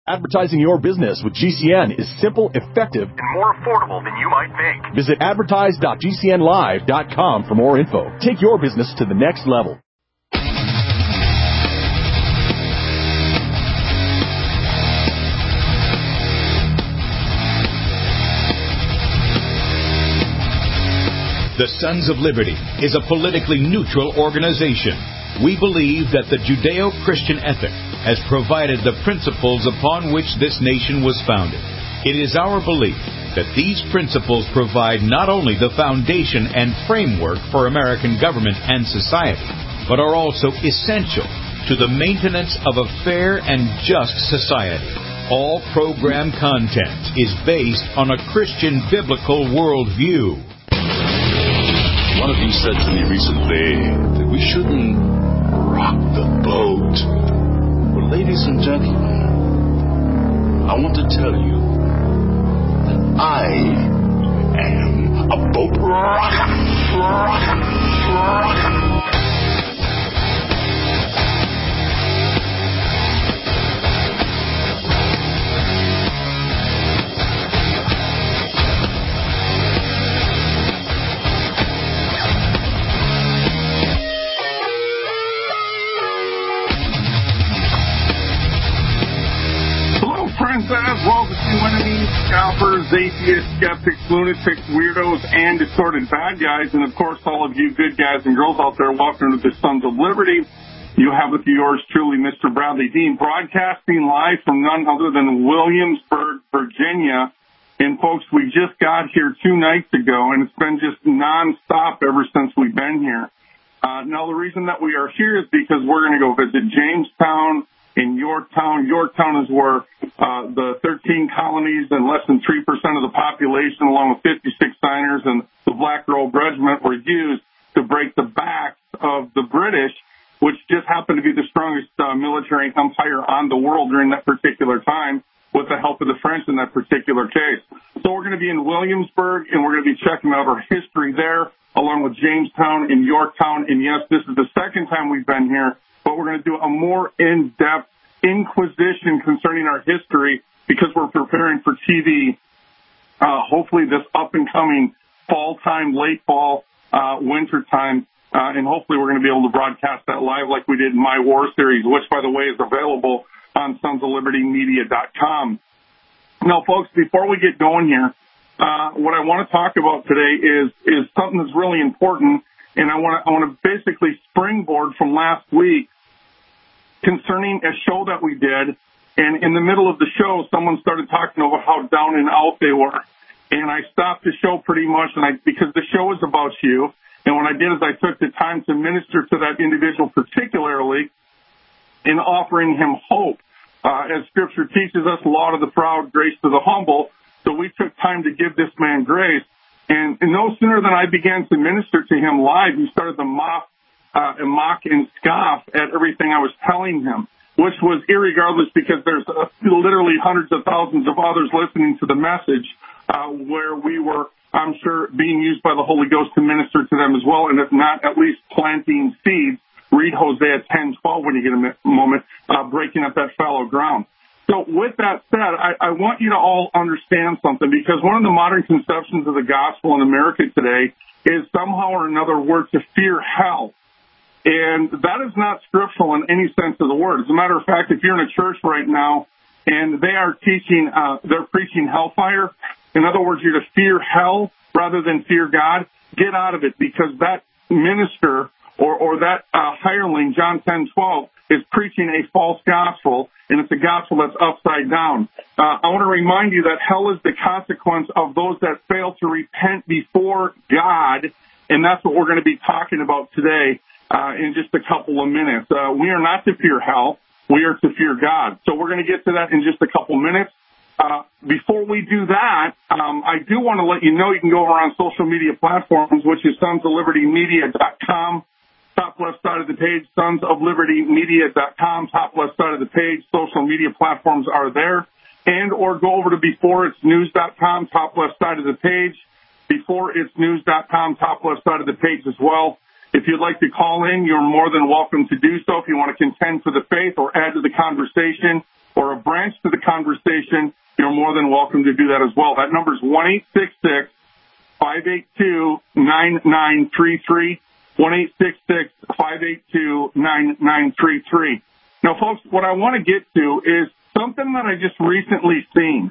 Advertising your business with GCN is simple, effective, and more affordable than you might think. Visit advertise.gcnlive.com for more info. Take your business to the next level. The Sons of Liberty is a politically neutral organization. We believe that the Judeo-Christian ethic has provided the principles upon which this nation was founded. It is our belief that these principles provide not only the foundation and framework for American government and society, but are also essential to the maintenance of a fair and just society. All program content is based on a Christian biblical worldview. One of you said to me recently that we shouldn't rock the boat. Well, ladies and gentlemen, I want to tell you that I am a boat rocker. As well as you enemies, scalpers, atheists, skeptics, lunatics, weirdos, and distorted bad guys. And, of course, all of you good guys and girls out there, welcome to the Sons of Liberty. You have with you yours truly, Mr. Bradley Dean, broadcasting live from none other than Williamsburg, Virginia. And, folks, we just got here 2 nights ago, and it's been just nonstop ever since we've been here. Now, the reason that we are here is because we're going to go visit Jamestown, in Yorktown. Yorktown is where the 13 colonies and less than 3% of the population, along with 56 signers and the Black Robe Regiment, were used to break the backs of the British, which just happened to be the strongest military empire on the world during that particular time, with the help of the French in that particular case. So we're going to be in Williamsburg, and we're going to be checking out our history there, along with Jamestown and Yorktown. And yes, this is the second time we've been here, but we're going to do a more in-depth inquisition concerning our history because we're preparing for TV, hopefully this up-and-coming fall time, late fall, winter time, and hopefully we're going to be able to broadcast that live like we did in My War Series, which, by the way, is available on sonsoflibertymedia.com. Now, folks, before we get going here, what I want to talk about today is something that's really important, and I want to basically springboard from last week concerning a show that we did, and in the middle of the show, someone started talking about how down and out they were, and I stopped the show pretty much, because the show is about you, and what I did is I took the time to minister to that individual particularly in offering him hope. As Scripture teaches us, law to the proud, grace to the humble, so we took time to give this man grace, and no sooner than I began to minister to him live, he started to mock and scoff at everything I was telling him, which was irregardless because there's literally hundreds of thousands of others listening to the message where we were, I'm sure, being used by the Holy Ghost to minister to them as well, and if not, at least planting seeds. Read Hosea 10:12 when you get a moment, breaking up that fallow ground. So with that said, I want you to all understand something, because one of the modern conceptions of the gospel in America today is somehow or another we're to fear hell. And that is not scriptural in any sense of the word. As a matter of fact, if you're in a church right now and they are teaching, they're preaching hellfire, in other words, you're to fear hell rather than fear God, get out of it, because that minister or that hireling, John 10:12, is preaching a false gospel, and it's a gospel that's upside down. I want to remind you that hell is the consequence of those that fail to repent before God, and that's what we're going to be talking about today. In just a couple of minutes. We are not to fear hell. We are to fear God. So we're going to get to that in just a couple minutes. Before we do that, I do want to let you know you can go over on social media platforms, which is sonsoflibertymedia.com. Top left side of the page, sonsoflibertymedia.com. Top left side of the page, social media platforms are there. And or go over to beforeitsnews.com, top left side of the page. Beforeitsnews.com, top left side of the page as well. If you'd like to call in, you're more than welcome to do so. If you want to contend for the faith or add to the conversation, or a branch to the conversation, you're more than welcome to do that as well. That number is 1-866-582-9933, 1-866-582-9933. Now, folks, what I want to get to is something that I just recently seen,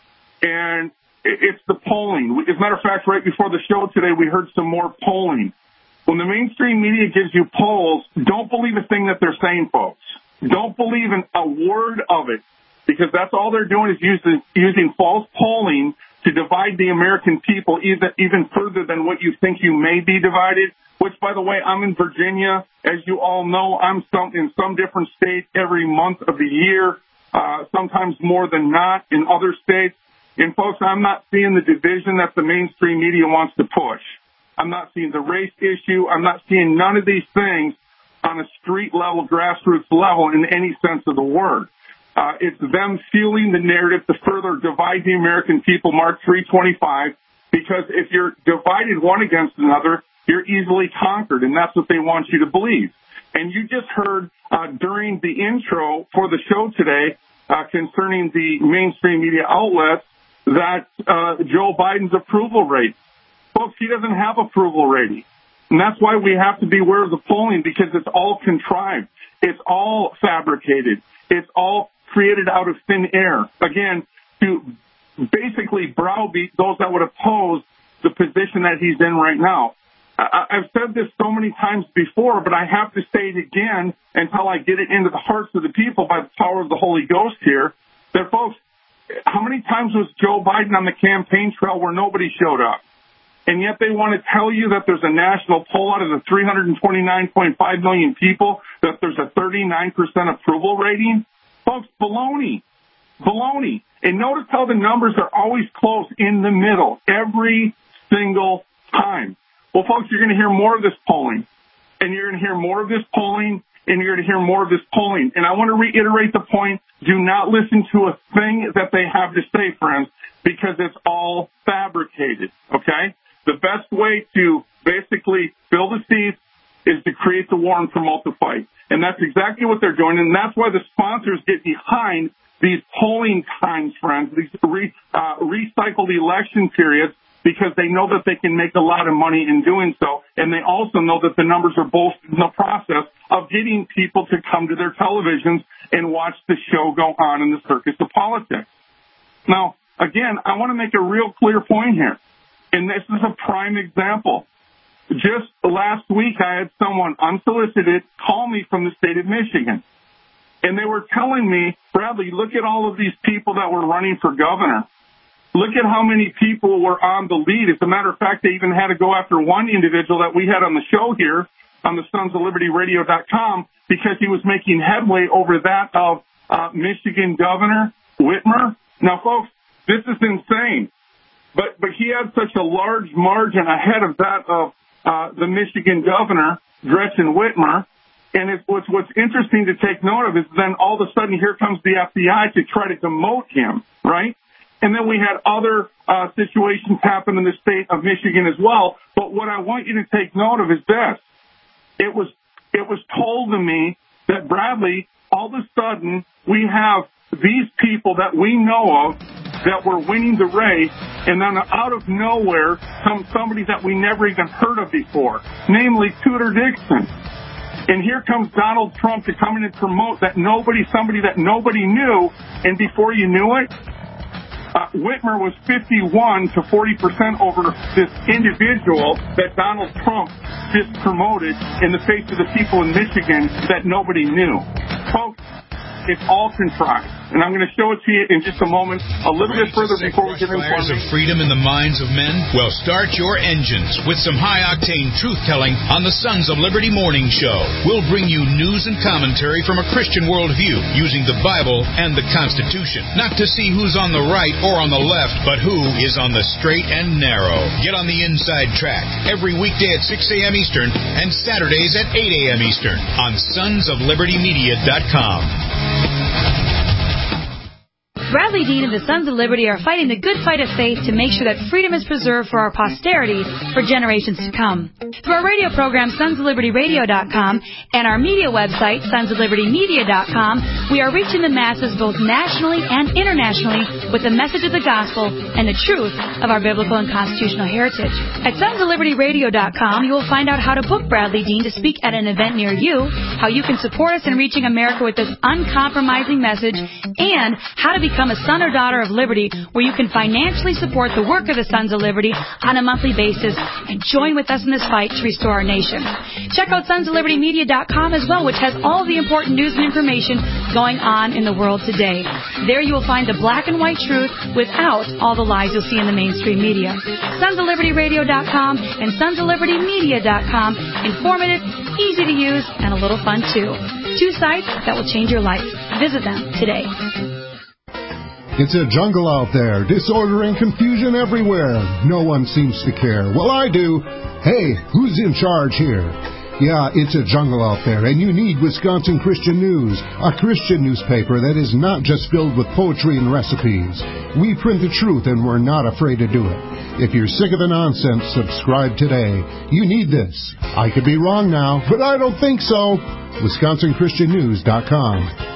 and it's the polling. As a matter of fact, right before the show today, we heard some more polling. When the mainstream media gives you polls, don't believe a thing that they're saying, folks. Don't believe in a word of it, because that's all they're doing is using false polling to divide the American people even further than what you think you may be divided. Which, by the way, I'm in Virginia. As you all know, I'm in some different states every month of the year, sometimes more than not in other states. And, folks, I'm not seeing the division that the mainstream media wants to push. I'm not seeing the race issue. I'm not seeing none of these things on a street-level, grassroots level in any sense of the word. It's them fueling the narrative to further divide the American people, Mark 3:25, because if you're divided one against another, you're easily conquered, and that's what they want you to believe. And you just heard during the intro for the show today concerning the mainstream media outlets that Joe Biden's approval rate. Folks, he doesn't have approval rating. And that's why we have to be aware of the polling, because it's all contrived. It's all fabricated. It's all created out of thin air. Again, to basically browbeat those that would oppose the position that he's in right now. I've said this so many times before, but I have to say it again until I get it into the hearts of the people by the power of the Holy Ghost here, that, folks, how many times was Joe Biden on the campaign trail where nobody showed up? And yet they want to tell you that there's a national poll out of the 329.5 million people, that there's a 39% approval rating? Folks, baloney. Baloney. And notice how the numbers are always close in the middle every single time. Well, folks, you're going to hear more of this polling, and you're going to hear more of this polling, and you're going to hear more of this polling. And I want to reiterate the point. Do not listen to a thing that they have to say, friends, because it's all fabricated, okay? The best way to basically fill the seats is to create the war and promote the fight. And that's exactly what they're doing, and that's why the sponsors get behind these polling times, friends, these recycled election periods, because they know that they can make a lot of money in doing so, and they also know that the numbers are boosted in the process of getting people to come to their televisions and watch the show go on in the circus of politics. Now, again, I want to make a real clear point here, and this is a prime example. Just last week, I had someone unsolicited call me from the state of Michigan, and they were telling me, Bradley, look at all of these people that were running for governor. Look at how many people were on the lead. As a matter of fact, they even had to go after one individual that we had on the show here on the sonsoflibertyradio.com because he was making headway over that of Michigan Governor Whitmer. Now, folks, this is insane. But he had such a large margin ahead of that of the Michigan Governor, Gretchen Whitmer. And what's interesting to take note of is then all of a sudden here comes the FBI to try to demote him, right? And then we had other situations happen in the state of Michigan as well. But what I want you to take note of is this. It was told to me that, Bradley, all of a sudden we have these people that we know of that were winning the race, and then out of nowhere comes somebody that we never even heard of before, namely Tudor Dixon. And here comes Donald Trump to come in and promote somebody that nobody knew, and before you knew it, Whitmer was 51 to 40% over this individual that Donald Trump just promoted in the face of the people in Michigan that nobody knew. Folks, it's all contrived. And I'm going to show it to you in just a moment, a little bit further before we get into fires of freedom in the minds of men? Well, start your engines with some high-octane truth-telling on the Sons of Liberty Morning Show. We'll bring you news and commentary from a Christian worldview using the Bible and the Constitution. Not to see who's on the right or on the left, but who is on the straight and narrow. Get on the inside track every weekday at 6 a.m. Eastern and Saturdays at 8 a.m. Eastern on sonsoflibertymedia.com. Bradley Dean and the Sons of Liberty are fighting the good fight of faith to make sure that freedom is preserved for our posterity for generations to come. Through our radio program, sonsoflibertyradio.com, and our media website, sonsoflibertymedia.com, we are reaching the masses both nationally and internationally with the message of the gospel and the truth of our biblical and constitutional heritage. At sonsoflibertyradio.com, you will find out how to book Bradley Dean to speak at an event near you, how you can support us in reaching America with this uncompromising message, and how to become a son or daughter of liberty, where you can financially support the work of the Sons of Liberty on a monthly basis and join with us in this fight to restore our nation. Check out sonsoflibertymedia.com as well, which has all the important news and information going on in the world today. There you will find the black and white truth without all the lies you'll see in the mainstream media. sonsoflibertyradio.com and sonsoflibertymedia.com. Informative, easy to use, and a little fun too. 2 sites that will change your life. Visit them today. It's a jungle out there, disorder and confusion everywhere. No one seems to care. Well, I do. Hey, who's in charge here? Yeah, it's a jungle out there, and you need Wisconsin Christian News, a Christian newspaper that is not just filled with poetry and recipes. We print the truth, and we're not afraid to do it. If you're sick of the nonsense, subscribe today. You need this. I could be wrong now, but I don't think so. WisconsinChristianNews.com.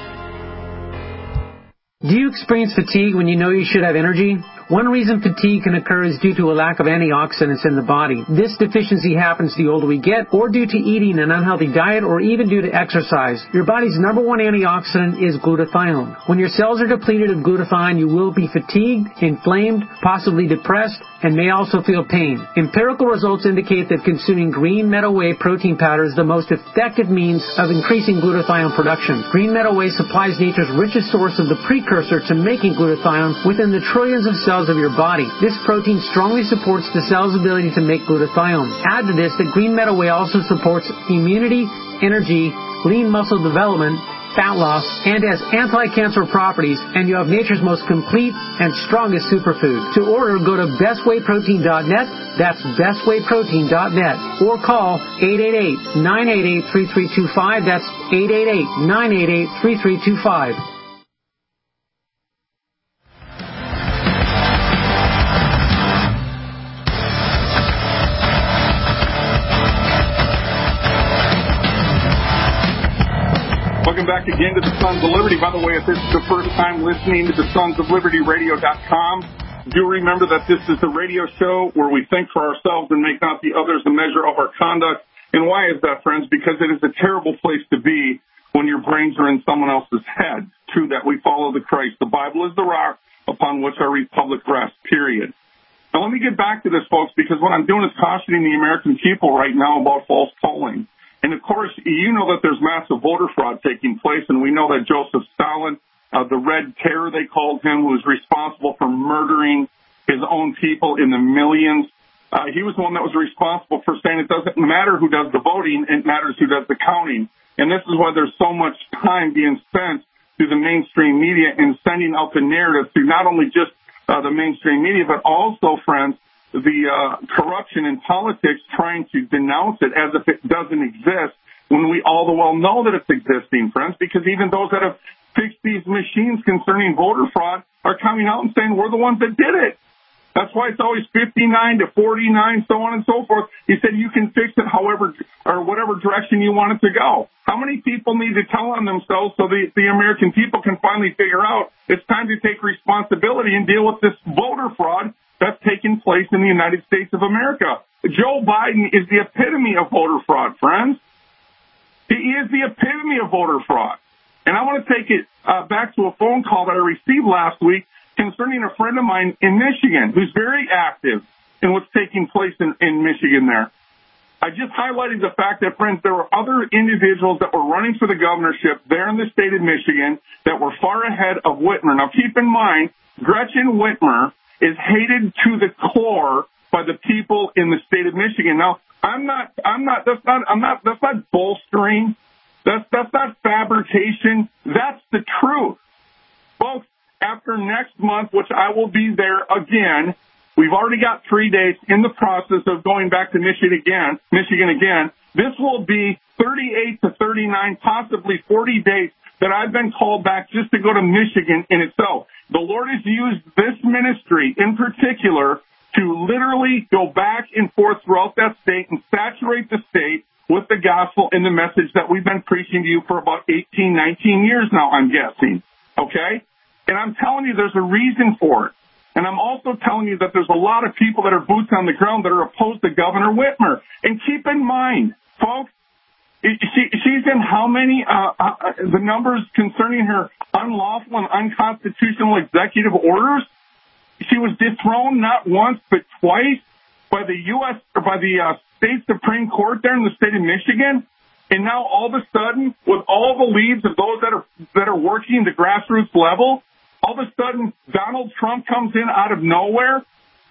Do you experience fatigue when you know you should have energy? One reason fatigue can occur is due to a lack of antioxidants in the body. This deficiency happens the older we get, or due to eating an unhealthy diet, or even due to exercise. Your body's number one antioxidant is glutathione. When your cells are depleted of glutathione, you will be fatigued, inflamed, possibly depressed, and may also feel pain. Empirical results indicate that consuming green meadow whey protein powder is the most effective means of increasing glutathione production. Green meadow whey supplies nature's richest source of the precursor to making glutathione within the trillions of cells of your body. This protein strongly supports the cell's ability to make glutathione. Add to this that green meadow whey also supports immunity, energy, lean muscle development, fat loss, and has anti-cancer properties, and you have nature's most complete and strongest superfood. To order, go to bestwayprotein.net, that's bestwayprotein.net, or call 888-988-3325, that's 888-988-3325. Welcome back again to the Sons of Liberty. By the way, if this is the first time listening to the sonsoflibertyradio.com, do remember that this is a radio show where we think for ourselves and make not the others a measure of our conduct. And why is that, friends? Because it is a terrible place to be when your brains are in someone else's head. True that we follow the Christ. The Bible is the rock upon which our republic rests, period. Now, let me get back to this, folks, because what I'm doing is cautioning the American people right now about false polling. And, of course, you know that there's massive voter fraud taking place, and we know that Joseph Stalin, the Red Terror they called him, who was responsible for murdering his own people in the millions, he was the one that was responsible for saying it doesn't matter who does the voting, it matters who does the counting. And this is why there's so much time being spent through the mainstream media in sending out the narrative through not only just the mainstream media, but also, friends, the corruption in politics, trying to denounce it as if it doesn't exist when we all the well know that it's existing, friends, because even those that have fixed these machines concerning voter fraud are coming out and saying we're the ones that did it. That's why it's always 59 to 49, so on and so forth. He said you can fix it however or whatever direction you want it to go. How many people need to tell on themselves so the American people can finally figure out it's time to take responsibility and deal with this voter fraud that's taking place in the United States of America? Joe Biden is the epitome of voter fraud, friends. He is the epitome of voter fraud. And I want to take it back to a phone call that I received last week concerning a friend of mine in Michigan who's very active in what's taking place in Michigan there. I just highlighted the fact that, friends, there were other individuals that were running for the governorship there in the state of Michigan that were far ahead of Whitmer. Now, keep in mind, Gretchen Whitmer is hated to the core by the people in the state of Michigan. Now, that's not bolstering. That's not fabrication. That's the truth. Folks, after next month, which I will be there again, we've already got 3 days in the process of going back to Michigan again. This will be 38 to 39, possibly 40 days that I've been called back just to go to Michigan in itself. The Lord has used this ministry in particular to literally go back and forth throughout that state and saturate the state with the gospel and the message that we've been preaching to you for about 18, 19 years now, I'm guessing. Okay? And I'm telling you there's a reason for it. And I'm also telling you that there's a lot of people that are boots on the ground that are opposed to Governor Whitmer. And keep in mind, folks, she's in how many, the numbers concerning her unlawful and unconstitutional executive orders? She was dethroned not once but twice by the U.S. or by the state Supreme Court there in the state of Michigan. And now all of a sudden, with all the leads of those that are working the grassroots level, all of a sudden Donald Trump comes in out of nowhere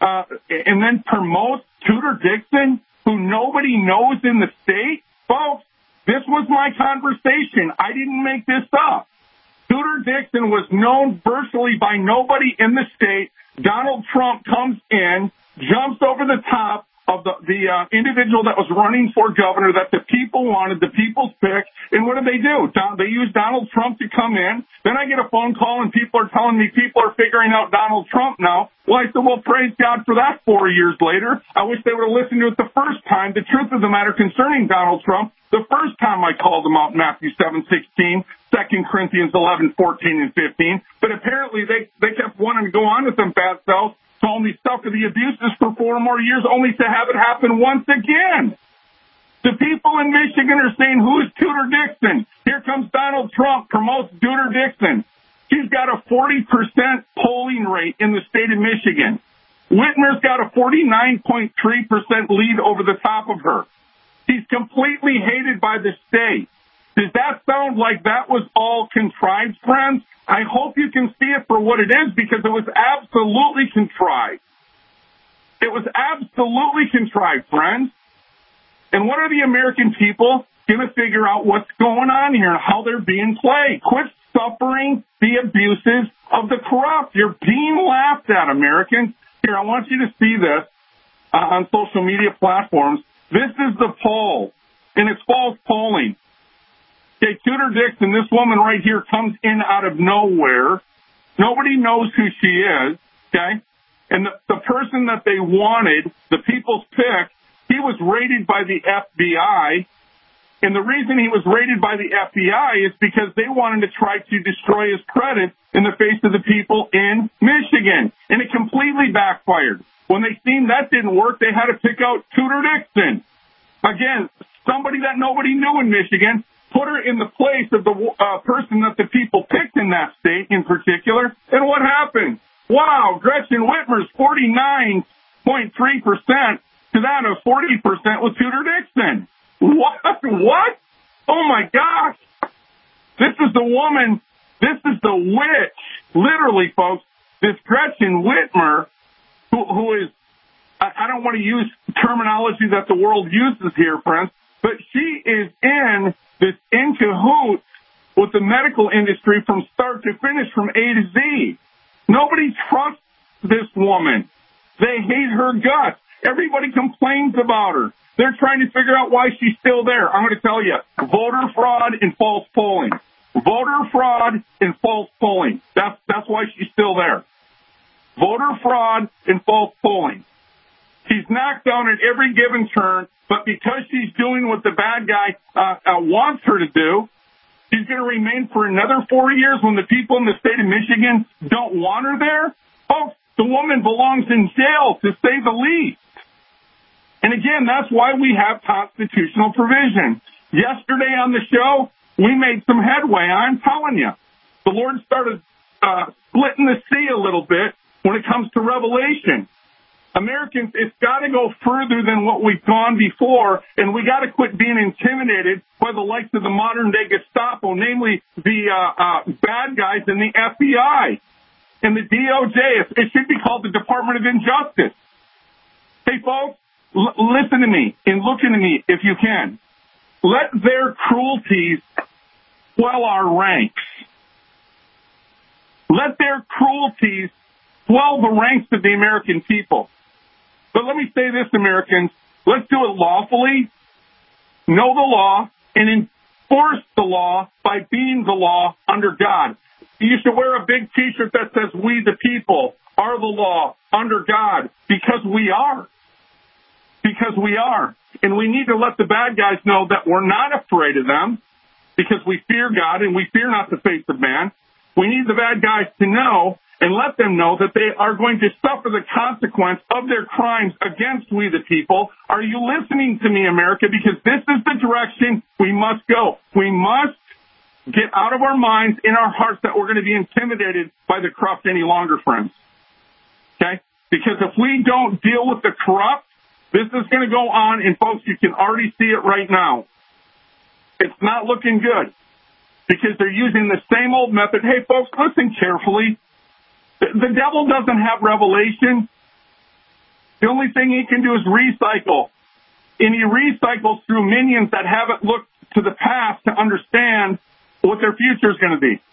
and then promotes Tudor Dixon, who nobody knows in the state. Folks, this was my conversation. I didn't make this up. Tudor Dixon was known virtually by nobody in the state. Donald Trump comes in, jumps over the top of the individual that was running for governor that the people wanted, the people's pick. And what did they do? They used Donald Trump to come in. Then I get a phone call and people are telling me people are figuring out Donald Trump now. Well, I said, well, praise God for that 4 years later. I wish they would have listened to it the first time. The truth of the matter concerning Donald Trump, the first time I called him out in Matthew 7:16, 2 Corinthians 11:14 and 15. But apparently they kept wanting to go on with them bad selves, told me stuff of the abuses for 4 more years, only to have it happen once again. The people in Michigan are saying, who is Tudor Dixon? Here comes Donald Trump, promotes Tudor Dixon. She's got a 40% polling rate in the state of Michigan. Whitmer's got a 49.3% lead over the top of her. He's completely hated by the state. Does that sound like that was all contrived, friends? I hope you can see it for what it is, because it was absolutely contrived. It was absolutely contrived, friends. And what are the American people going to figure out what's going on here and how they're being played? Quit suffering the abuses of the corrupt. You're being laughed at, Americans. Here, I want you to see this on social media platforms. This is the poll, and it's false polling. Okay, Tudor Dixon, this woman right here, comes in out of nowhere. Nobody knows who she is, okay? And the person that they wanted, the people's pick, he was raided by the FBI. And the reason he was raided by the FBI is because they wanted to try to destroy his credit in the face of the people in Michigan. And it completely backfired. When they seen that didn't work, they had to pick out Tudor Dixon. Again, somebody that nobody knew in Michigan, put her in the place of the person that the people picked in that state in particular. And what happened? Wow, Gretchen Whitmer's 49.3% to that of 40% with Tudor Dixon. What? Oh, my gosh. This is the woman, this is the witch, literally, folks, this Gretchen Whitmer, who is, I don't want to use terminology that the world uses here, friends, but she is in this in cahoots with the medical industry from start to finish, from A to Z. Nobody trusts this woman. They hate her guts. Everybody complains about her. They're trying to figure out why she's still there. I'm going to tell you, voter fraud and false polling. Voter fraud and false polling. That's why she's still there. Voter fraud and false polling. She's knocked down at every given turn, but because she's doing what the bad guy wants her to do, she's going to remain for another 4 years when the people in the state of Michigan don't want her there. Folks, the woman belongs in jail, to say the least. And again, that's why we have constitutional provision. Yesterday on the show, we made some headway. I'm telling you, the Lord started splitting the sea a little bit when it comes to Revelation. Americans, it's got to go further than what we've gone before, and we got to quit being intimidated by the likes of the modern-day Gestapo, namely the bad guys in the FBI and the DOJ. It should be called the Department of Injustice. Hey, folks, listen to me and look into me if you can. Let their cruelties swell our ranks. Let their cruelties swell the ranks of the American people. But let me say this, Americans, let's do it lawfully, know the law, and enforce the law by being the law under God. You should wear a big T-shirt that says, "We the people are the law under God," because we are. Because we are. And we need to let the bad guys know that we're not afraid of them because we fear God and we fear not the face of man. We need the bad guys to know and let them know that they are going to suffer the consequence of their crimes against we the people. Are you listening to me, America? Because this is the direction we must go. We must get out of our minds, in our hearts, that we're going to be intimidated by the corrupt any longer, friends. Okay? Because if we don't deal with the corrupt, this is going to go on, and folks, you can already see it right now. It's not looking good because they're using the same old method. Hey, folks, listen carefully. The devil doesn't have revelation. The only thing he can do is recycle. And he recycles through minions that haven't looked to the past to understand what their future is going to be.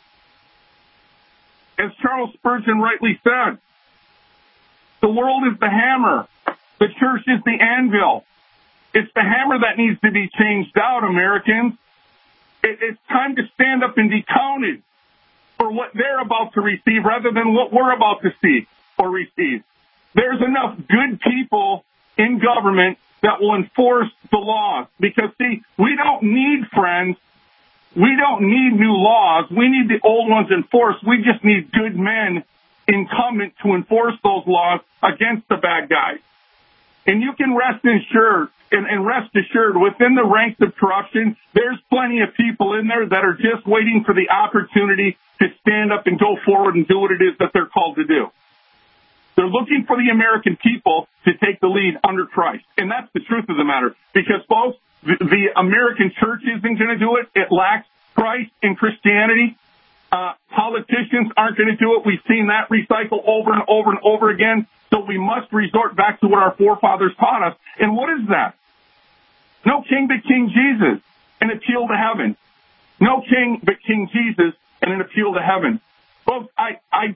As Charles Spurgeon rightly said, the world is the hammer. The church is the anvil. It's the hammer that needs to be changed out, Americans. It's time to stand up and be counted for what they're about to receive rather than what we're about to see or receive. There's enough good people in government that will enforce the laws. Because, see, we don't need, friends, we don't need new laws. We need the old ones enforced. We just need good men incumbent to enforce those laws against the bad guys. And you can rest assured within the ranks of corruption, there's plenty of people in there that are just waiting for the opportunity to stand up and go forward and do what it is that they're called to do. They're looking for the American people to take the lead under Christ. And that's the truth of the matter. Because, folks, the American church isn't going to do it. It lacks Christ and Christianity. Politicians aren't going to do it. We've seen that recycle over and over and over again. So we must resort back to what our forefathers taught us. And what is that? No king but King Jesus, an appeal to heaven. No king but King Jesus, and an appeal to heaven. Folks, I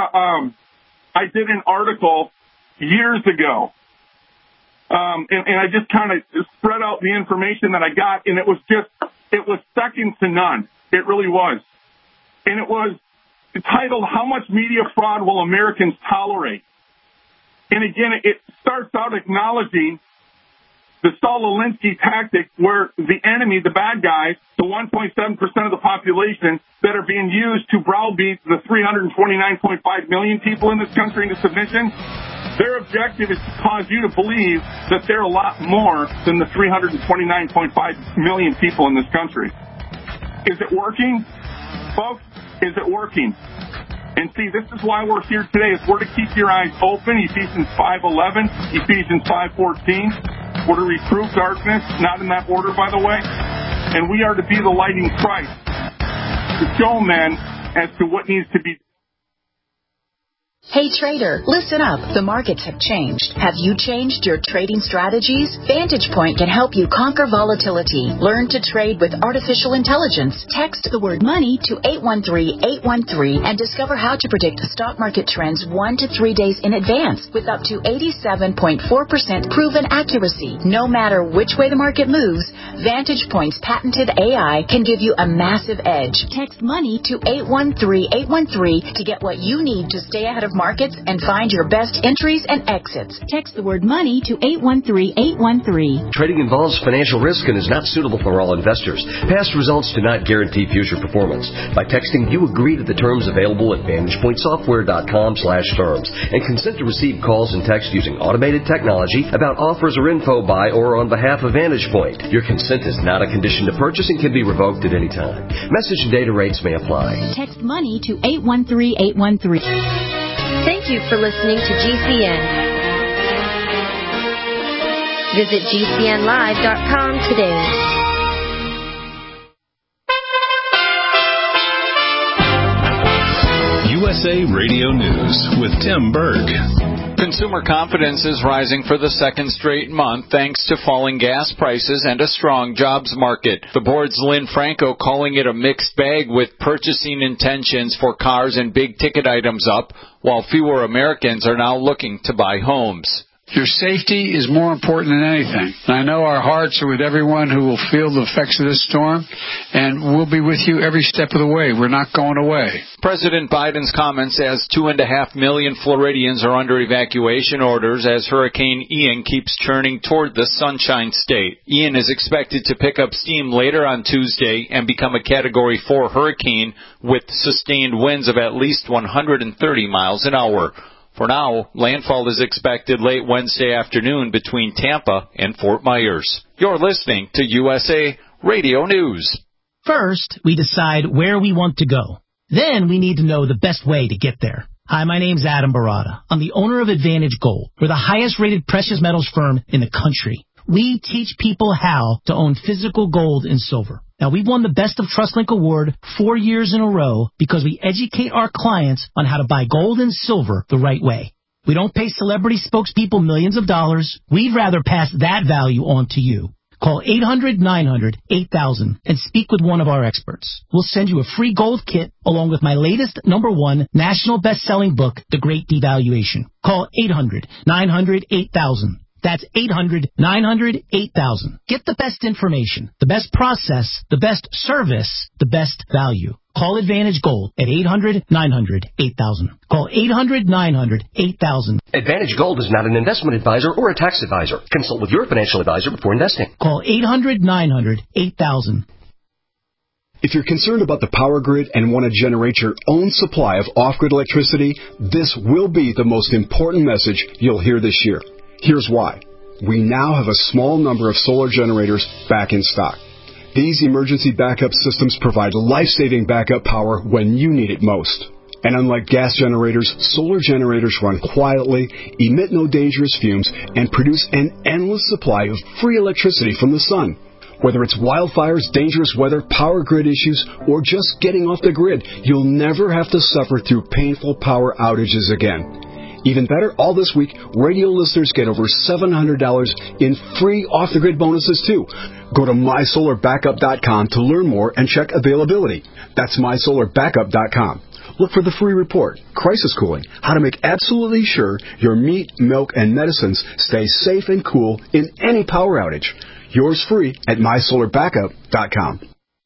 did an article years ago, and I just kind of spread out the information that I got, and it was second to none. It really was. And it was titled, "How Much Media Fraud Will Americans Tolerate?" And again, it starts out acknowledging the Saul Alinsky tactic where the enemy, the bad guys, the 1.7% of the population that are being used to browbeat the 329.5 million people in this country into submission, their objective is to cause you to believe that they're a lot more than the 329.5 million people in this country. Is it working? Folks, is it working? And see, this is why we're here today, is we're to keep your eyes open. Ephesians 5:11, Ephesians 5:14. We're to reprove darkness, not in that order, by the way. And we are to be the light in Christ, to show men as to what needs to be. Hey trader, listen up. The markets have changed. Have you changed your trading strategies? Vantage Point can help you conquer volatility. Learn to trade with artificial intelligence. Text the word money to 813-813 and discover how to predict stock market trends 1 to 3 days in advance with up to 87.4% proven accuracy. No matter which way the market moves, Vantage Point's patented AI can give you a massive edge. Text money to 813-813 to get what you need to stay ahead of markets and find your best entries and exits. Text the word money to 813-813. Trading involves financial risk and is not suitable for all investors. Past results do not guarantee future performance. By texting, you agree to the terms available at VantagePointSoftware.com/terms and consent to receive calls and text using automated technology about offers or info by or on behalf of Vantage Point. Your consent is not a condition to purchase and can be revoked at any time. Message and data rates may apply. Text money to 813-813. Thank you for listening to GCN. Visit GCNlive.com today. USA Radio News with Tim Berg. Consumer confidence is rising for the second straight month thanks to falling gas prices and a strong jobs market. The board's Lynn Franco calling it a mixed bag with purchasing intentions for cars and big-ticket items up, while fewer Americans are now looking to buy homes. Your safety is more important than anything. And I know our hearts are with everyone who will feel the effects of this storm, and we'll be with you every step of the way. We're not going away. President Biden's comments as 2.5 million Floridians are under evacuation orders as Hurricane Ian keeps churning toward the Sunshine State. Ian is expected to pick up steam later on Tuesday and become a Category 4 hurricane with sustained winds of at least 130 miles an hour. For now, landfall is expected late Wednesday afternoon between Tampa and Fort Myers. You're listening to USA Radio News. First, we decide where we want to go. Then we need to know the best way to get there. Hi, my name's Adam Barada. I'm the owner of Advantage Gold. We're the highest-rated precious metals firm in the country. We teach people how to own physical gold and silver. Now, we've won the Best of TrustLink Award 4 years in a row because we educate our clients on how to buy gold and silver the right way. We don't pay celebrity spokespeople millions of dollars. We'd rather pass that value on to you. Call 800-900-8000 and speak with one of our experts. We'll send you a free gold kit along with my latest #1 national best-selling book, The Great Devaluation. Call 800-900-8000. That's 800-900-8000. Get the best information, the best process, the best service, the best value. Call Advantage Gold at 800-900-8000. Call 800-900-8000. Advantage Gold is not an investment advisor or a tax advisor. Consult with your financial advisor before investing. Call 800-900-8000. If you're concerned about the power grid and want to generate your own supply of off-grid electricity, this will be the most important message you'll hear this year. Here's why. We now have a small number of solar generators back in stock. These emergency backup systems provide life-saving backup power when you need it most. And unlike gas generators, solar generators run quietly, emit no dangerous fumes, and produce an endless supply of free electricity from the sun. Whether it's wildfires, dangerous weather, power grid issues, or just getting off the grid, you'll never have to suffer through painful power outages again. Even better, all this week, radio listeners get over $700 in free off-the-grid bonuses, too. Go to MySolarBackup.com to learn more and check availability. That's MySolarBackup.com. Look for the free report, Crisis Cooling, how to make absolutely sure your meat, milk, and medicines stay safe and cool in any power outage. Yours free at MySolarBackup.com.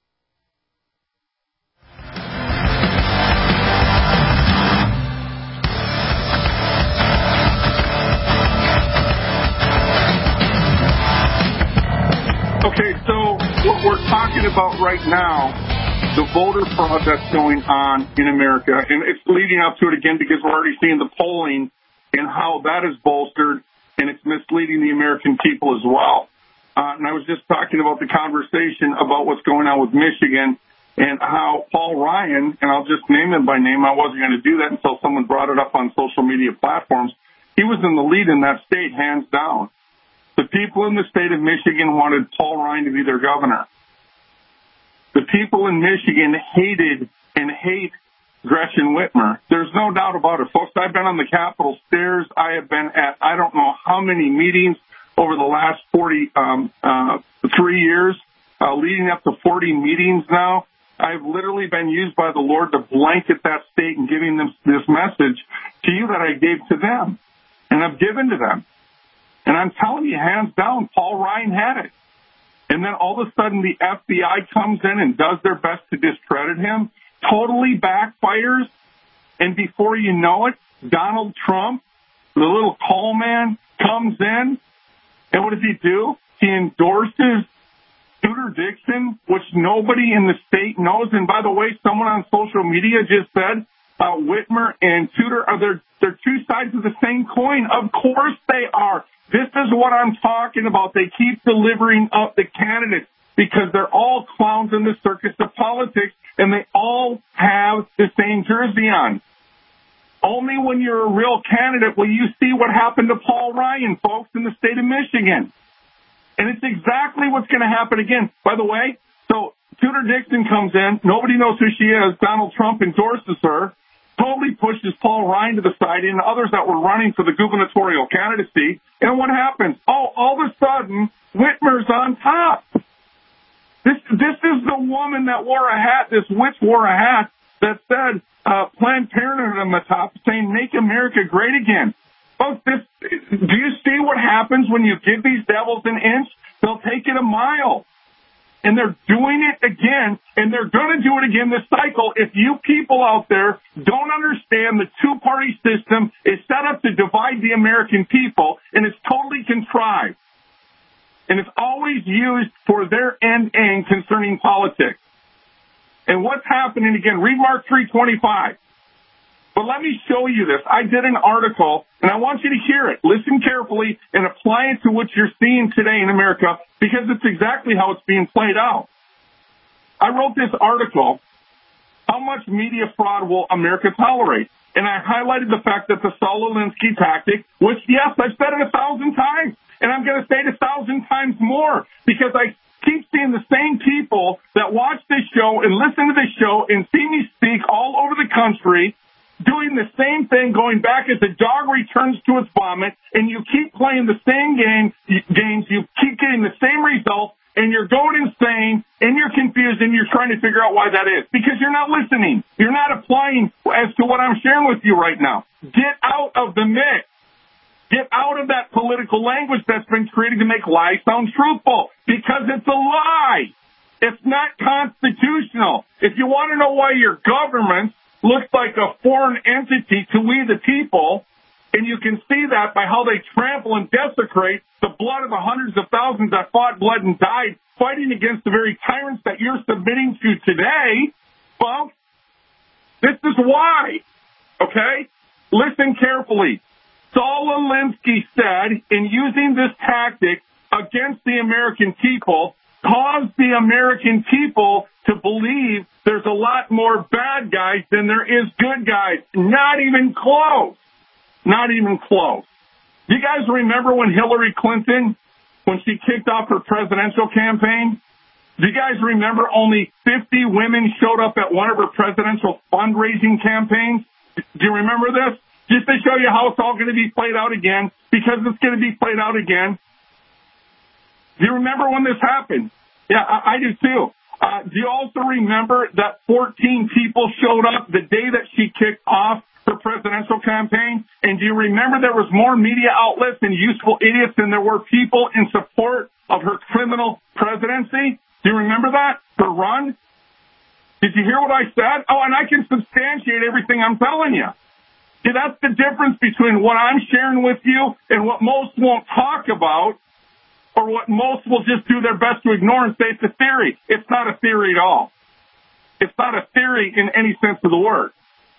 Okay, so what we're talking about right now, the voter fraud that's going on in America, and it's leading up to it again because we're already seeing the polling and how that is bolstered, and it's misleading the American people as well. And I was just talking about the conversation about what's going on with Michigan and how Paul Ryan, and I'll just name him by name, I wasn't going to do that until someone brought it up on social media platforms, he was in the lead in that state, hands down. The people in the state of Michigan wanted Paul Ryan to be their governor. The people in Michigan hated and hate Gretchen Whitmer. There's no doubt about it. Folks, I've been on the Capitol stairs. I have been at I don't know how many meetings over the last 3 years, leading up to 40 meetings now. I've literally been used by the Lord to blanket that state and giving them this message to you that I gave to them. And I've given to them. And I'm telling you, hands down, Paul Ryan had it. And then all of a sudden the FBI comes in and does their best to discredit him, totally backfires, and before you know it, Donald Trump, the little call man, comes in, and what does he do? He endorses Tudor Dixon, which nobody in the state knows. And by the way, someone on social media just said Whitmer and Tudor are they're two sides of the same coin. Of course they are. This is what I'm talking about. They keep delivering up the candidates because they're all clowns in the circus of politics, and they all have the same jersey on. Only when you're a real candidate will you see what happened to Paul Ryan, folks, in the state of Michigan. And it's exactly what's going to happen again. By the way, so Tudor Dixon comes in. Nobody knows who she is. Donald Trump endorses her. Totally pushes Paul Ryan to the side and others that were running for the gubernatorial candidacy. And what happens? Oh, all of a sudden, Whitmer's on top. This is the woman that wore a hat, this witch wore a hat that said Planned Parenthood on the top saying, make America great again. Folks, do you see what happens when you give these devils an inch? They'll take it a mile. And they're doing it again, and they're going to do it again this cycle if you people out there don't understand the two-party system is set up to divide the American people, and it's totally contrived. And it's always used for their end aim concerning politics. And what's happening, again, read Mark 3:25. But let me show you this. I did an article, and I want you to hear it. Listen carefully and apply it to what you're seeing today in America, because it's exactly how it's being played out. I wrote this article, How Much Media Fraud Will America Tolerate? And I highlighted the fact that the Saul Alinsky tactic, which, yes, I've said it 1,000 times, and I'm going to say it 1,000 times more, because I keep seeing the same people that watch this show and listen to this show and see me speak all over the country doing the same thing, going back as the dog returns to its vomit, and you keep playing the same games, you keep getting the same results, and you're going insane, and you're confused, and you're trying to figure out why that is. Because you're not listening. You're not applying as to what I'm sharing with you right now. Get out of the mix. Get out of that political language that's been created to make lies sound truthful, because it's a lie. It's not constitutional. If you want to know why your government looks like a foreign entity to we the people, and you can see that by how they trample and desecrate the blood of the hundreds of thousands that fought, bled, and died fighting against the very tyrants that you're submitting to today. Well, this is why, okay? Listen carefully. Saul Alinsky said, in using this tactic against the American people, caused the American people to believe there's a lot more bad guys than there is good guys. Not even close. Not even close. Do you guys remember when Hillary Clinton, when she kicked off her presidential campaign? Do you guys remember only 50 women showed up at one of her presidential fundraising campaigns? Do you remember this? Just to show you how it's all going to be played out again, because it's going to be played out again. Do you remember when this happened? Yeah, I do too. Do you also remember that 14 people showed up the day that she kicked off her presidential campaign? And do you remember there was more media outlets and useful idiots than there were people in support of her criminal presidency? Do you remember that? Her run? Did you hear what I said? Oh, and I can substantiate everything I'm telling you. See, that's the difference between what I'm sharing with you and what most won't talk about, or what most will just do their best to ignore and say it's a theory. It's not a theory at all. It's not a theory in any sense of the word.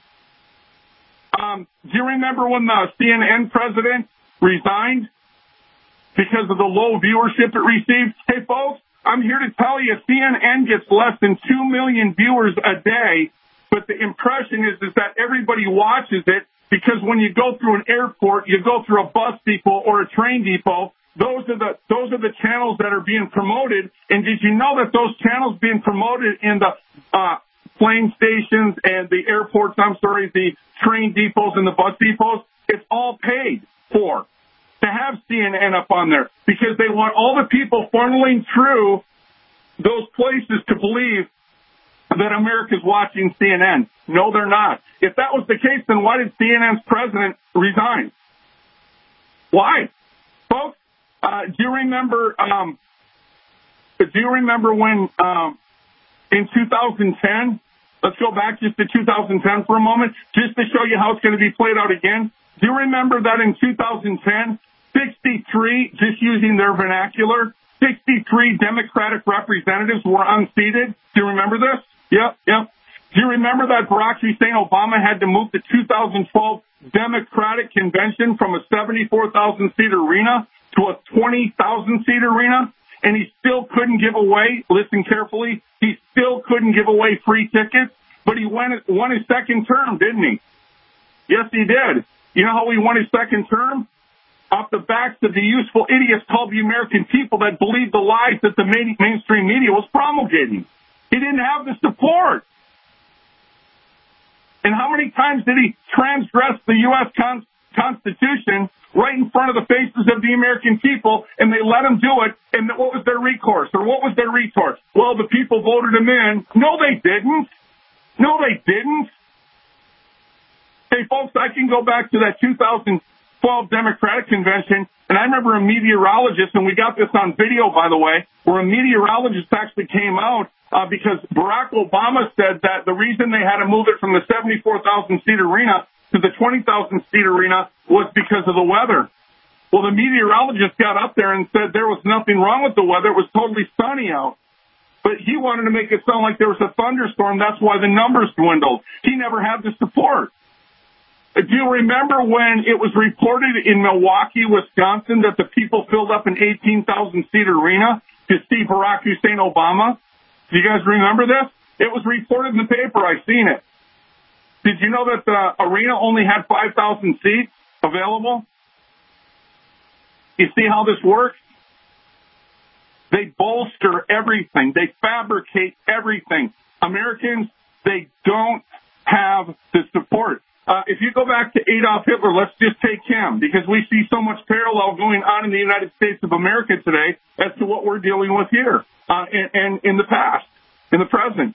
Do you remember when the CNN president resigned because of the low viewership it received? Hey, folks, I'm here to tell you CNN gets less than 2 million viewers a day, but the impression is that everybody watches it because when you go through an airport, you go through a bus depot or a train depot, those are the channels that are being promoted. And did you know that those channels being promoted in the plane stations and the airports, the train depots and the bus depots, it's all paid for to have CNN up on there, because they want all the people funneling through those places to believe that America's watching CNN. No, they're not. If that was the case, then why did CNN's president resign? Why? Folks, do you remember when in 2010, let's go back just to 2010 for a moment, just to show you how it's going to be played out again. Do you remember that in 2010, 63, just using their vernacular, 63 Democratic representatives were unseated? Do you remember this? Yep. Do you remember that Barack Hussein Obama had to move the 2012 Democratic convention from a 74,000-seat arena to a 20,000-seat arena? And he still couldn't give away, listen carefully, he still couldn't give away free tickets, but he won his second term, didn't he? Yes, he did. You know how he won his second term? Off the backs of the useful idiots called the American people that believed the lies that the mainstream media was promulgating. He didn't have the support. And how many times did he transgress the U.S. Constitution right in front of the faces of the American people, and they let him do it, and what was their recourse, or what was their retort? Well, the people voted him in. No, they didn't. No, they didn't. Hey, folks, I can go back to that 2010 2012 Democratic Convention, and I remember a meteorologist, and we got this on video, by the way, where a meteorologist actually came out because Barack Obama said that the reason they had to move it from the 74,000-seat arena to the 20,000-seat arena was because of the weather. Well, the meteorologist got up there and said there was nothing wrong with the weather. It was totally sunny out. But he wanted to make it sound like there was a thunderstorm. That's why the numbers dwindled. He never had the support. Do you remember when it was reported in Milwaukee, Wisconsin, that the people filled up an 18,000-seat arena to see Barack Hussein Obama? Do you guys remember this? It was reported in the paper. I've seen it. Did you know that the arena only had 5,000 seats available? You see how this works? They bolster everything. They fabricate everything. Americans, they don't have the support. If you go back to Adolf Hitler, let's just take him, because we see so much parallel going on in the United States of America today as to what we're dealing with here and in the past, in the present.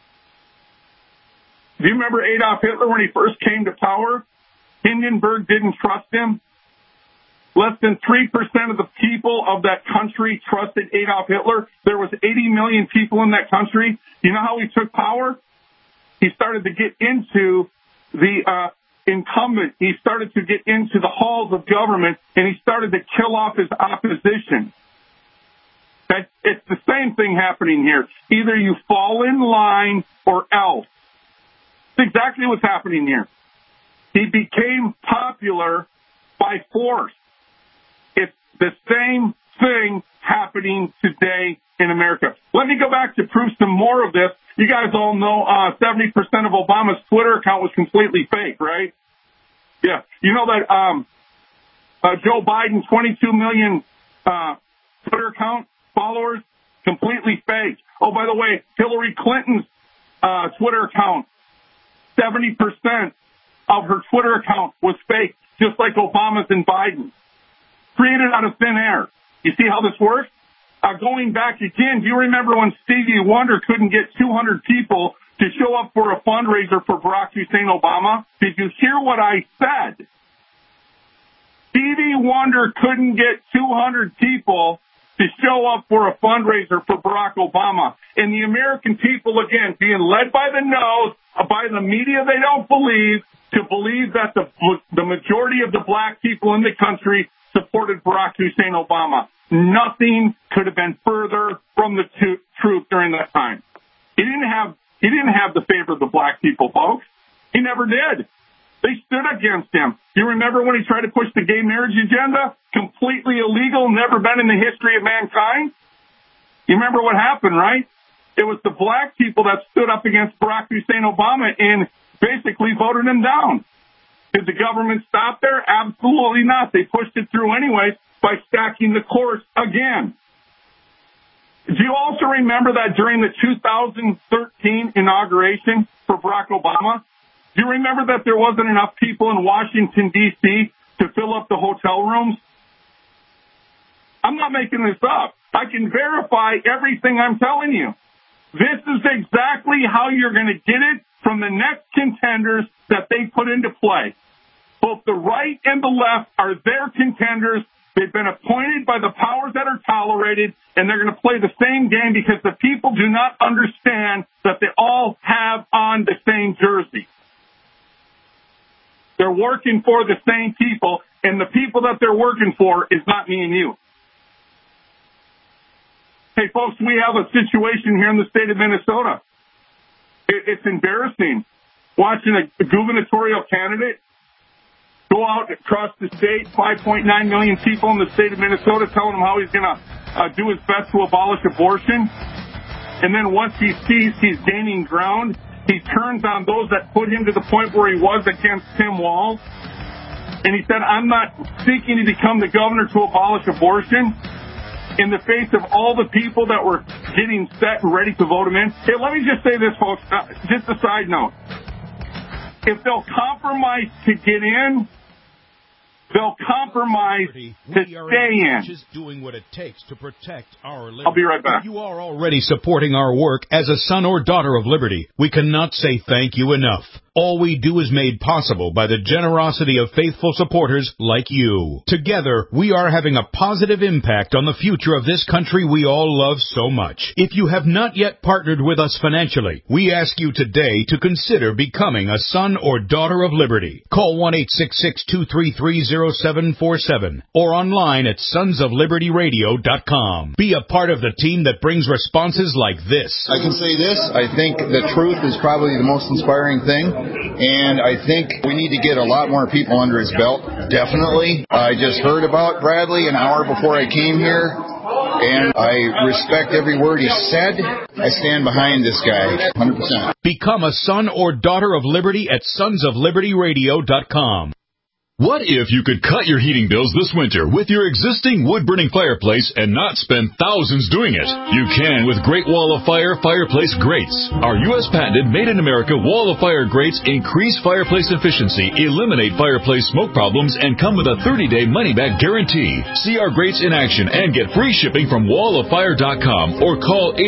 Do you remember Adolf Hitler when he first came to power? Hindenburg didn't trust him. Less than 3% of the people of that country trusted Adolf Hitler. There was 80 million people in that country. You know how he took power? He started to get into the incumbent. He started to get into the halls of government, and he started to kill off his opposition. It's the same thing happening here. Either you fall in line or else. It's exactly what's happening here. He became popular by force. It's the same thing happening today in America. Let me go back to prove some more of this. You guys all know 70% of Obama's Twitter account was completely fake, right? Yeah. You know that Joe Biden's 22 million Twitter account followers, completely fake. Oh, by the way, Hillary Clinton's Twitter account, 70% of her Twitter account was fake, just like Obama's and Biden's. Created out of thin air. You see how this works? Going back again, do you remember when Stevie Wonder couldn't get 200 people to show up for a fundraiser for Barack Hussein Obama? Did you hear what I said? Stevie Wonder couldn't get 200 people to show up for a fundraiser for Barack Obama. And the American people, again, being led by the nose, by the media they don't believe, to believe that the majority of the black people in the country supported Barack Hussein Obama. Nothing could have been further from the truth during that time. He didn't have the favor of the black people, folks. He never did. They stood against him. You remember when he tried to push the gay marriage agenda? Completely illegal, never been in the history of mankind. You remember what happened, right? It was the black people that stood up against Barack Hussein Obama and basically voted him down. Did the government stop there? Absolutely not. They pushed it through anyway by stacking the courts again. Do you also remember that during the 2013 inauguration for Barack Obama, do you remember that there wasn't enough people in Washington, D.C. to fill up the hotel rooms? I'm not making this up. I can verify everything I'm telling you. This is exactly how you're going to get it from the next contenders that they put into play. Both the right and the left are their contenders. They've been appointed by the powers that are tolerated, and they're going to play the same game because the people do not understand that they all have on the same jersey. They're working for the same people, and the people that they're working for is not me and you. Hey, folks, we have a situation here in the state of Minnesota. It's embarrassing watching a gubernatorial candidate go out across the state, 5.9 million people in the state of Minnesota, telling him how he's going to do his best to abolish abortion. And then once he sees he's gaining ground, he turns on those that put him to the point where he was against Tim Walz. And he said, I'm not seeking to become the governor to abolish abortion. In the face of all the people that were getting set and ready to vote him in. Hey, let me just say this, folks, just a side note. If they'll compromise to get in, they'll compromise to stay in. Just doing what it takes to protect our liberty. I'll be right back. If you are already supporting our work as a son or daughter of liberty, we cannot say thank you enough. All we do is made possible by the generosity of faithful supporters like you. Together, we are having a positive impact on the future of this country we all love so much. If you have not yet partnered with us financially, we ask you today to consider becoming a son or daughter of liberty. Call 1-866-233-0747 or online at sonsoflibertyradio.com. Be a part of the team that brings responses like this. I can say this. I think the truth is probably the most inspiring thing, and I think we need to get a lot more people under his belt. Definitely. I just heard about Bradley an hour before I came here, and I respect every word he said. I stand behind this guy 100%. Become a son or daughter of liberty at sonsoflibertyradio.com. What if you could cut your heating bills this winter with your existing wood-burning fireplace and not spend thousands doing it? You can with Great Wall of Fire fireplace grates. Our U.S. patented made-in-America Wall of Fire grates increase fireplace efficiency, eliminate fireplace smoke problems, and come with a 30-day money-back guarantee. See our grates in action and get free shipping from walloffire.com or call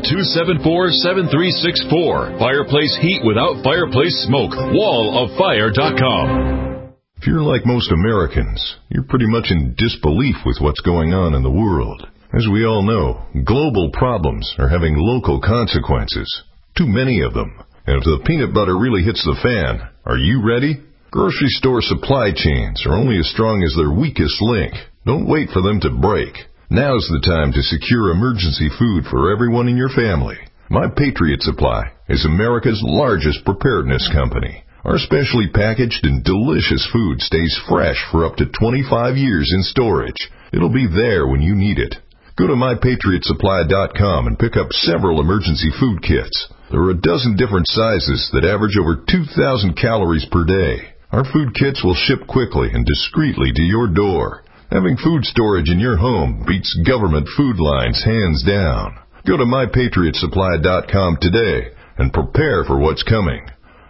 800-274-7364. Fireplace heat without fireplace smoke. walloffire.com. If you're like most Americans, you're pretty much in disbelief with what's going on in the world. As we all know, global problems are having local consequences. Too many of them. And if the peanut butter really hits the fan, are you ready? Grocery store supply chains are only as strong as their weakest link. Don't wait for them to break. Now's the time to secure emergency food for everyone in your family. My Patriot Supply is America's largest preparedness company. Our specially packaged and delicious food stays fresh for up to 25 years in storage. It'll be there when you need it. Go to MyPatriotSupply.com and pick up several emergency food kits. There are a dozen different sizes that average over 2,000 calories per day. Our food kits will ship quickly and discreetly to your door. Having food storage in your home beats government food lines hands down. Go to MyPatriotSupply.com today and prepare for what's coming.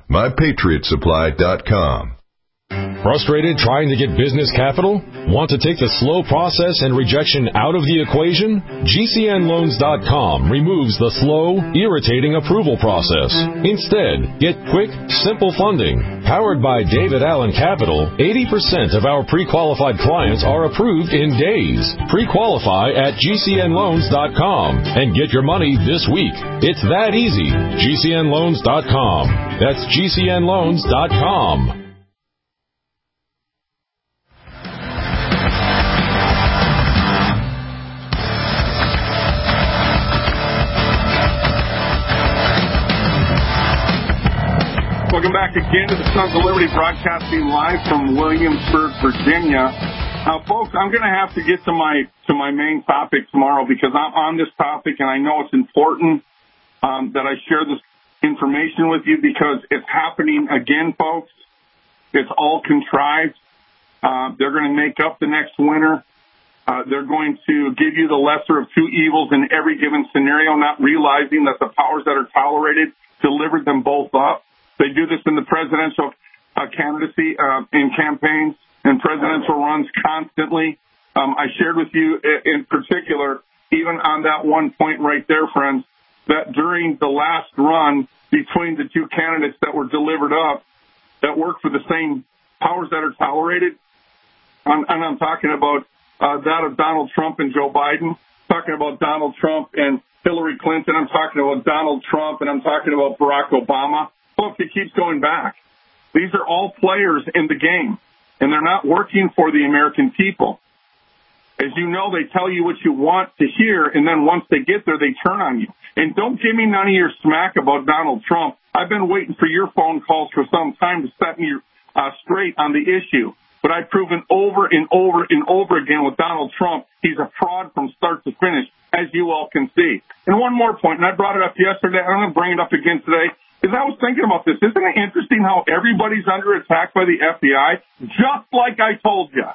MyPatriotSupply.com. Frustrated trying to get business capital? Want to take the slow process and rejection out of the equation? GCNLoans.com removes the slow, irritating approval process. Instead, get quick, simple funding. Powered by David Allen Capital, 80% of our pre-qualified clients are approved in days. Pre-qualify at GCNLoans.com and get your money this week. It's that easy. GCNLoans.com. That's GCNLoans.com. Welcome back again to the Sons of Liberty, broadcasting live from Williamsburg, Virginia. Folks, I'm going to have to get to my main topic tomorrow because I'm on this topic and I know it's important that I share this information with you because it's happening again, folks. It's all contrived. They're going to make up the next winter. They're going to give you the lesser of two evils in every given scenario, not realizing that the powers that are tolerated delivered them both up. They do this in the presidential candidacy, in campaigns and presidential runs constantly. I shared with you in particular, even on that one point right there, friends, that during the last run between the two candidates that were delivered up that work for the same powers that are tolerated, and I'm talking about that of Donald Trump and Joe Biden, talking about Donald Trump and Hillary Clinton, I'm talking about Donald Trump, and I'm talking about Barack Obama. Folks, it keeps going back. These are all players in the game, and they're not working for the American people. As you know, they tell you what you want to hear, and then once they get there, they turn on you. And don't give me none of your smack about Donald Trump. I've been waiting for your phone calls for some time to set me straight on the issue. But I've proven over and over and over again with Donald Trump, he's a fraud from start to finish, as you all can see. And one more point, and I brought it up yesterday, I'm going to bring it up again today, is I was thinking about this. Isn't it interesting how everybody's under attack by the FBI? Just like I told you.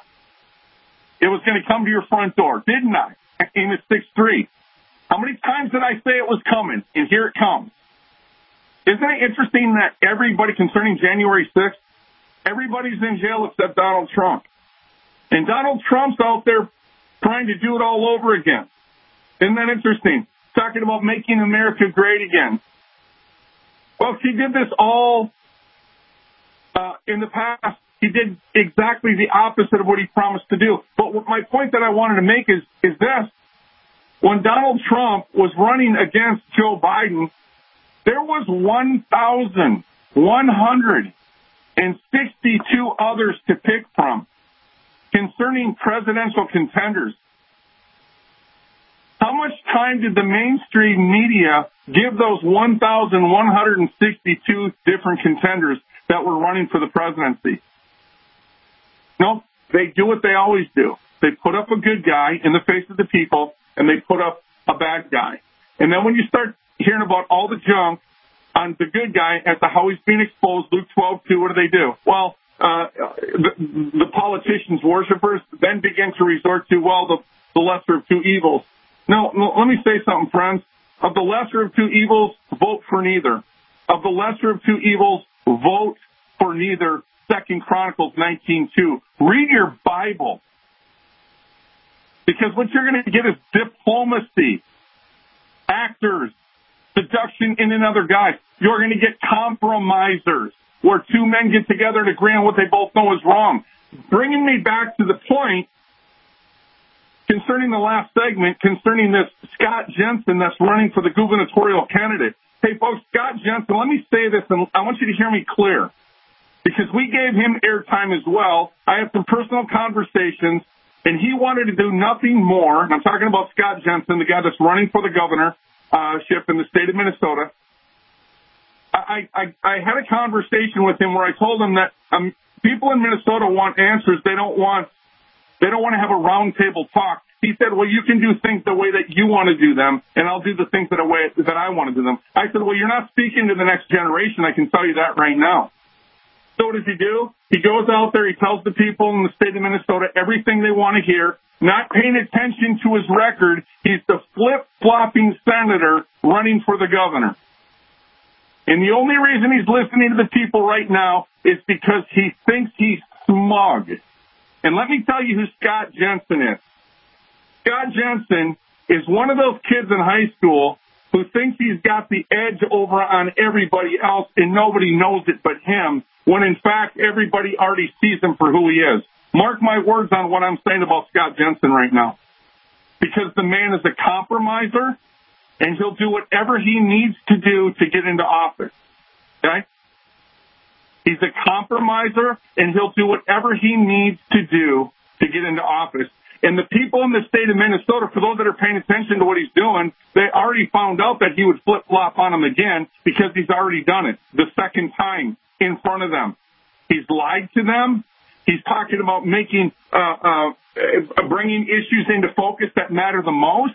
It was going to come to your front door, didn't I? Amos 6:3. How many times did I say it was coming? And here it comes. Isn't it interesting that everybody concerning January 6th, everybody's in jail except Donald Trump. And Donald Trump's out there trying to do it all over again. Isn't that interesting? Talking about making America great again. Well, he did this all In the past, he did exactly the opposite of what he promised to do. But my point that I wanted to make is this. When Donald Trump was running against Joe Biden, there was 1,162 others to pick from concerning presidential contenders. How much time did the mainstream media give those 1,162 different contenders that were running for the presidency? No, they do what they always do. They put up a good guy in the face of the people, and they put up a bad guy. And then when you start hearing about all the junk on the good guy as to how he's being exposed, Luke 12:2, what do? Well, the politicians, worshipers, then begin to resort to, the lesser of two evils. No, let me say something, friends. Of the lesser of two evils, vote for neither. Of the lesser of two evils, vote for neither. 2 Chronicles 19:2. Read your Bible. Because what you're going to get is diplomacy, actors, seduction in another guy. You're going to get compromisers, where two men get together and agree on what they both know is wrong. Bringing me back to the point concerning the last segment, concerning this Scott Jensen that's running for the gubernatorial candidate. Hey, folks, Scott Jensen, let me say this, and I want you to hear me clear, because we gave him airtime as well. I had some personal conversations, and he wanted to do nothing more. And I'm talking about Scott Jensen, the guy that's running for the governorship in the state of Minnesota. I had a conversation with him where I told him that people in Minnesota want answers. They don't want to have a round table talk. He said, well, you can do things the way that you want to do them, and I'll do the things that I want to do them. I said, well, you're not speaking to the next generation. I can tell you that right now. So what does he do? He goes out there, he tells the people in the state of Minnesota everything they want to hear, not paying attention to his record. He's the flip-flopping senator running for the governor. And the only reason he's listening to the people right now is because he thinks he's smug. And let me tell you who Scott Jensen is. Scott Jensen is one of those kids in high school who thinks he's got the edge over on everybody else and nobody knows it but him, when in fact everybody already sees him for who he is. Mark my words on what I'm saying about Scott Jensen right now. Because the man is a compromiser, and he'll do whatever he needs to do to get into office. Okay? He's a compromiser, and he'll do whatever he needs to do to get into office. And the people in the state of Minnesota, for those that are paying attention to what he's doing, they already found out that he would flip-flop on them again because he's already done it the second time in front of them. He's lied to them. He's talking about bringing issues into focus that matter the most.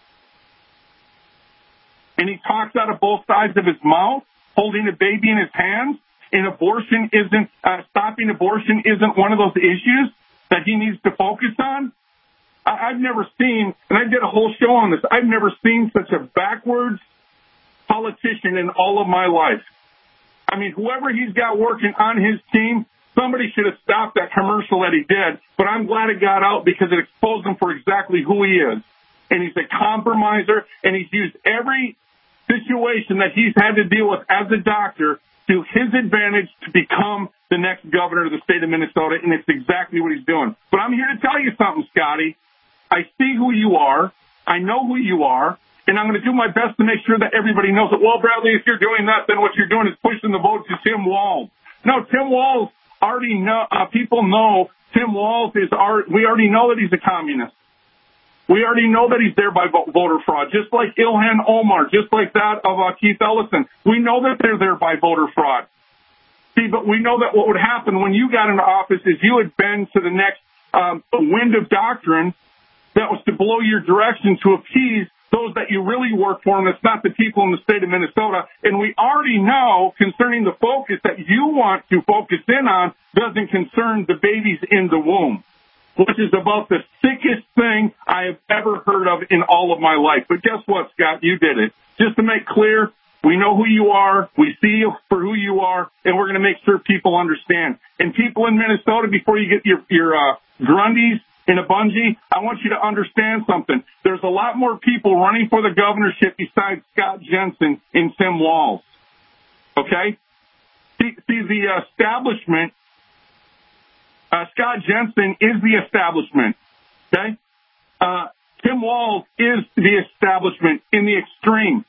And he talks out of both sides of his mouth, holding a baby in his hands. And stopping abortion isn't one of those issues that he needs to focus on. I've never seen, and I did a whole show on this, I've never seen such a backwards politician in all of my life. I mean, whoever he's got working on his team, somebody should have stopped that commercial that he did, but I'm glad it got out because it exposed him for exactly who he is. And he's a compromiser, and he's used every situation that he's had to deal with as a doctor to his advantage to become the next governor of the state of Minnesota, and it's exactly what he's doing. But I'm here to tell you something, Scotty. I see who you are. I know who you are. And I'm going to do my best to make sure that everybody knows it. Well, Bradley, if you're doing that, then what you're doing is pushing the vote to Tim Walz. No, Tim Walz already know, people know Tim Walz we already know that he's a communist. We already know that he's there by voter fraud, just like Ilhan Omar, just like that of Keith Ellison. We know that they're there by voter fraud. See, but we know that what would happen when you got into office is you would bend to the next wind of doctrine that was to blow your direction to appease those that you really work for, and it's not the people in the state of Minnesota. And we already know concerning the focus that you want to focus in on doesn't concern the babies in the womb, which is about the sickest thing I have ever heard of in all of my life. But guess what, Scott? You did it. Just to make clear, we know who you are, we see you for who you are, and we're going to make sure people understand. And people in Minnesota, before you get your Grundys in a bungee, I want you to understand something. There's a lot more people running for the governorship besides Scott Jensen and Tim Walz. Okay? See, the establishment, Scott Jensen is the establishment, okay? Tim Walz is the establishment in the extreme.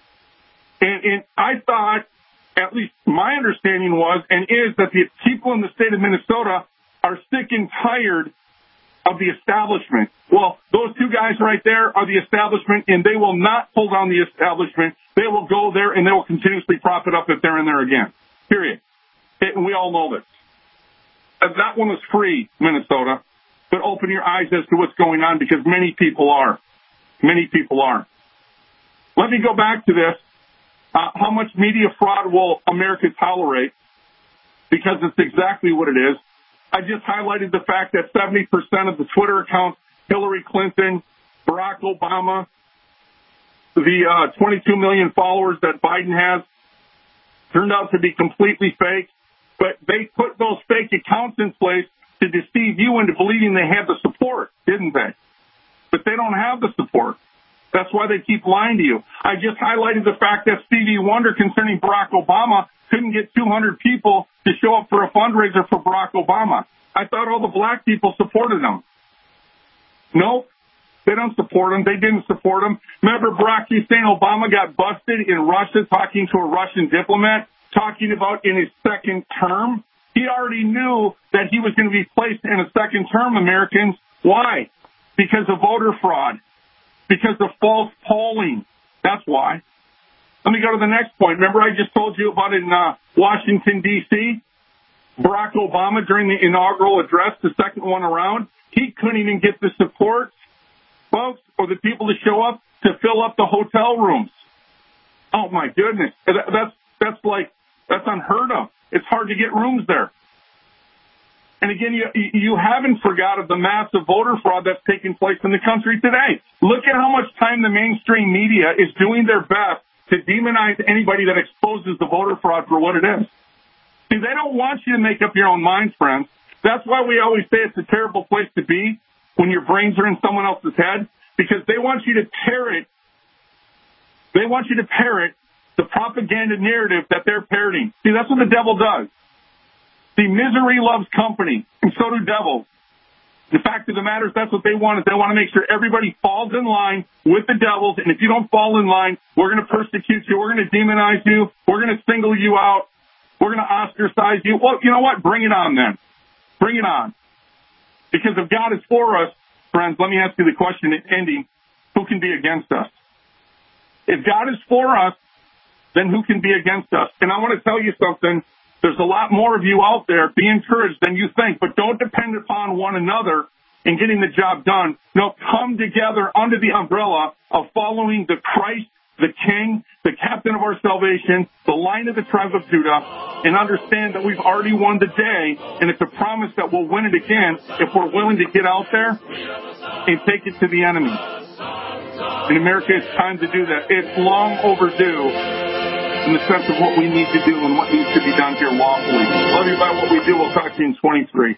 And I thought, at least my understanding was and is, that the people in the state of Minnesota are sick and tired of the establishment. Well, those two guys right there are the establishment, and they will not pull down the establishment. They will go there, and they will continuously prop it up if they're in there again. Period. And we all know this. That one was free, Minnesota. But open your eyes as to what's going on, because many people are. Many people are. Let me go back to this. How much media fraud will America tolerate? Because it's exactly what it is. I just highlighted the fact that 70% of the Twitter accounts, Hillary Clinton, Barack Obama, the 22 million followers that Biden has, turned out to be completely fake. But they put those fake accounts in place to deceive you into believing they had the support, didn't they? But they don't have the support. That's why they keep lying to you. I just highlighted the fact that Stevie Wonder concerning Barack Obama couldn't get 200 people to show up for a fundraiser for Barack Obama. I thought all the black people supported him. No, they don't support him. They didn't support him. Remember, Barack Hussein Obama got busted in Russia talking to a Russian diplomat, talking about in his second term. He already knew that he was going to be placed in a second term, Americans. Why? Because of voter fraud. Because of false polling. That's why. Let me go to the next point. Remember I just told you about in Washington, D.C.? Barack Obama, during the inaugural address, the second one around, he couldn't even get the support, folks, or the people to show up to fill up the hotel rooms. Oh, my goodness. That's unheard of. It's hard to get rooms there. And again, you haven't forgot of the massive voter fraud that's taking place in the country today. Look at how much time the mainstream media is doing their best to demonize anybody that exposes the voter fraud for what it is. See, they don't want you to make up your own minds, friends. That's why we always say it's a terrible place to be when your brains are in someone else's head, because they want you to parrot. They want you to parrot the propaganda narrative that they're parroting. See, that's what the devil does. See, misery loves company, and so do devils. The fact of the matter is that's what they want, is they want to make sure everybody falls in line with the devils, and if you don't fall in line, we're going to persecute you, we're going to demonize you, we're going to single you out, we're going to ostracize you. Well, you know what? Bring it on then. Bring it on. Because if God is for us, friends, let me ask you the question in ending, who can be against us? If God is for us, then who can be against us? And I want to tell you something. There's a lot more of you out there. Be encouraged than you think, but don't depend upon one another in getting the job done. No, come together under the umbrella of following the Christ, the King, the captain of our salvation, the Lion of the tribe of Judah, and understand that we've already won the day, and it's a promise that we'll win it again if we're willing to get out there and take it to the enemy. In America, it's time to do that. It's long overdue in the sense of what we need to do and what needs to be done here lawfully. Love you by what we do. We'll talk to you in 23.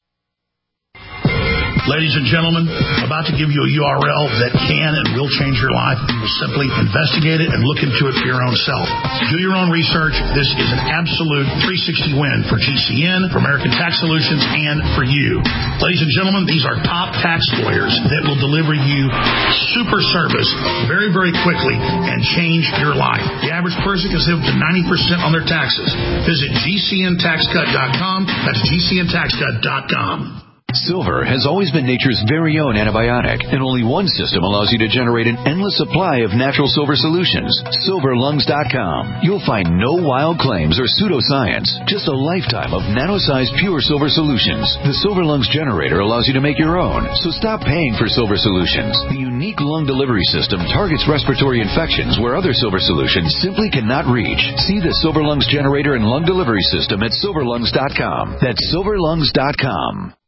Ladies and gentlemen, about to give you a URL that can and will change your life. You will simply investigate it and look into it for your own self. Do your own research. This is an absolute 360 win for GCN, for American Tax Solutions, and for you. Ladies and gentlemen, these are top tax lawyers that will deliver you super service very, very quickly and change your life. The average person can save up to 90% on their taxes. Visit GCNTaxCut.com. That's GCNTaxCut.com. Silver has always been nature's very own antibiotic, and only one system allows you to generate an endless supply of natural silver solutions. SilverLungs.com. You'll find no wild claims or pseudoscience, just a lifetime of nano-sized pure silver solutions. The Silver Lungs generator allows you to make your own, so stop paying for silver solutions. The unique lung delivery system targets respiratory infections where other silver solutions simply cannot reach. See the Silver Lungs generator and lung delivery system at SilverLungs.com. That's SilverLungs.com.